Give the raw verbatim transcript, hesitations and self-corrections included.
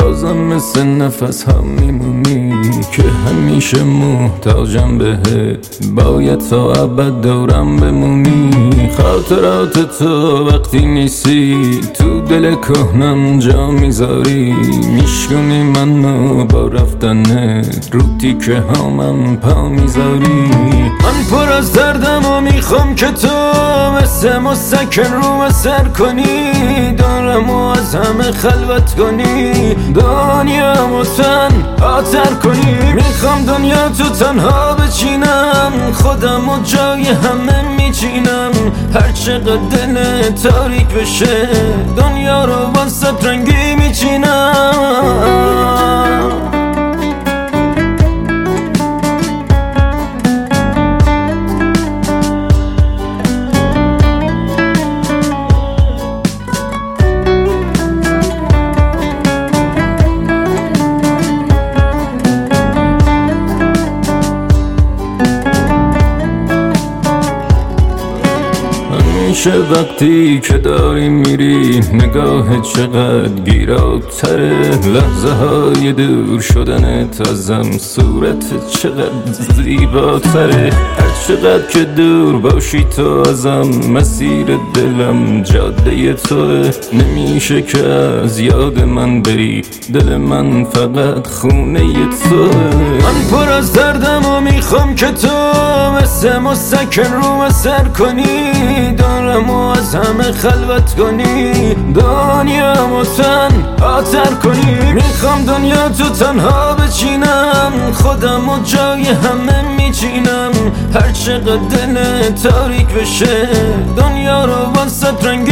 بازم مثل نفس هم میمونی که همیشه محتاجم بهت، باید تا ابد دورم بمونی. خاطرات تو وقتی نیستی تو دل کهنم جا میذاری، میشکنی منو با رفتنت رو تیکه هامم پا میذاری. من پر از دردم و میخوام که تو مثل مسکن رو سر کنی، دارم و از همه خلوت کنی، دنیا تن آتر کنی. میخوام دنیا تو تنها بچینم، خودم و جای همه میچینم. هر چقدر دل تاریک بشه دنیا رو با سترنگی میچینم. میشه وقتی که داری میری نگاه چقدر گیراتره، لحظه های دور شدنت ازم صورت چقدر زیباتره. هر چقدر که دور باشی تو ازم مسیر دلم جاده توه. نمیشه که از یاد من بری، دل من فقط خونه توه. من پر از دردم و میخوام که تو مثل مسکن رو سر کنی، دارم و از همه خلوت کنی، دنیا تن آتر کنی. میخوام دنیا تو تنها بچینم، خودم و جای همه میچینم. هر چقدر دل تاریک بشه دنیا رو با سترنگی